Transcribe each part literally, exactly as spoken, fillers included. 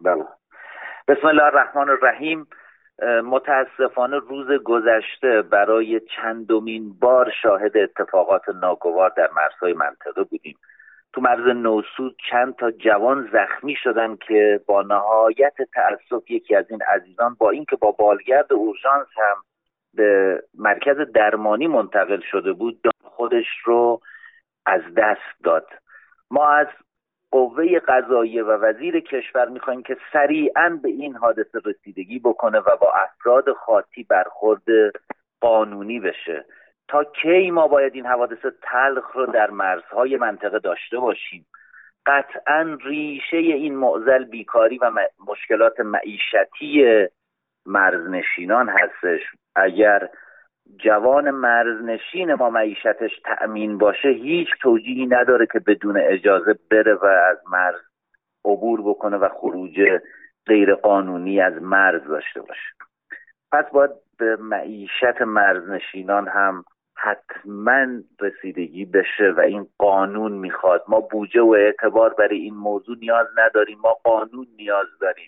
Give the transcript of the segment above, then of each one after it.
بله. بسم الله الرحمن الرحیم. متاسفانه روز گذشته برای چندمین بار شاهد اتفاقات ناگوار در مرزهای منطقه بودیم. تو مرز نوسود چند تا جوان زخمی شدن که با نهایت تأسف یکی از این عزیزان با اینکه با بالگرد اورژانس هم به مرکز درمانی منتقل شده بود خودش رو از دست داد. ما از قوه قضاییه و وزیر کشور میخوایم که سریعاً به این حادثه رسیدگی بکنه و با افراد خاطی برخورد قانونی بشه. تا کی ما باید این حوادث تلخ رو در مرزهای منطقه داشته باشیم؟ قطعاً ریشه این معضل بیکاری و مشکلات معیشتی مرزنشینان هستش. اگر جوان مرزنشین ما معیشتش تأمین باشه هیچ توجیهی نداره که بدون اجازه بره و از مرز عبور بکنه و خروج غیر قانونی از مرز داشته باشه. پس باید به معیشت مرزنشینان هم حتما رسیدگی بشه و این قانون میخواد. ما بودجه و اعتبار برای این موضوع نیاز نداریم، ما قانون نیاز داریم.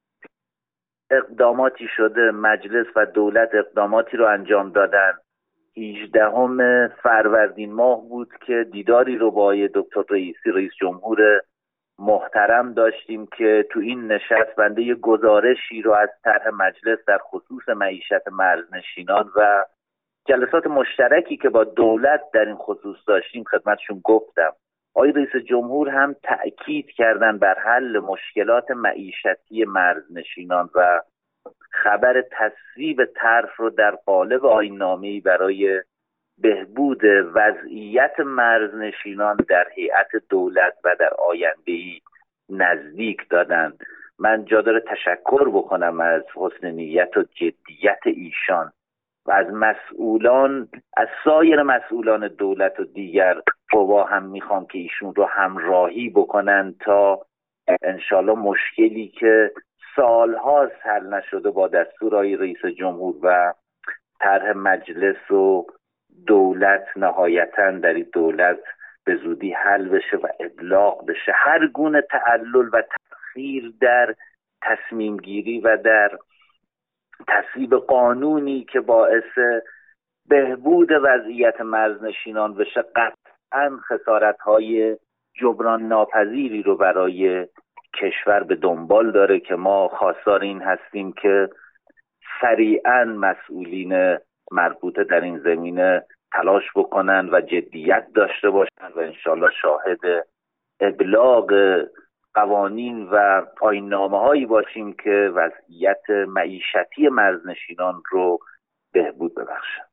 اقداماتی شده، مجلس و دولت اقداماتی رو انجام دادن. هجدهم فروردین ماه بود که دیداری رو با دکتر رئیسی رئیس جمهور محترم داشتیم که تو این نشست بنده یه گزارشی رو از طرح مجلس در خصوص معیشت مرزنشینان و جلسات مشترکی که با دولت در این خصوص داشتیم خدمتشون گفتم. آقای رئیس جمهور هم تأکید کردن بر حل مشکلات معیشتی مرزنشینان و خبر تصویب طرح رو در قالب آیین‌نامه‌ای برای بهبود وضعیت مرزنشینان در هیئت دولت و در آینده‌ای نزدیک دادند. من جا داره تشکر بکنم از حسن نیت و جدیت ایشان و از مسئولان، از سایر مسئولان دولت و دیگر قوا هم میخوام که ایشون رو همراهی بکنن تا انشالله مشکلی که سالهاست حل نشده با دستور آقای رئیس جمهور و طرح مجلس و دولت نهایتاً در این دولت به زودی حل بشه و ابلاغ بشه. هر گونه تعلل و تأخیر در تصمیم گیری و در تصویب قانونی که باعث بهبود وضعیت مرزنشینان بشه قطعاً خسارت‌های جبران ناپذیری رو برای کشور به دنبال داره که ما خواستار این هستیم که سریعاً مسئولین مربوطه در این زمینه تلاش بکنن و جدیت داشته باشن و انشالله شاهد ابلاغ قوانین و آیین‌نامه هایی باشیم که وضعیت معیشتی مرزنشینان رو بهبود ببخشن.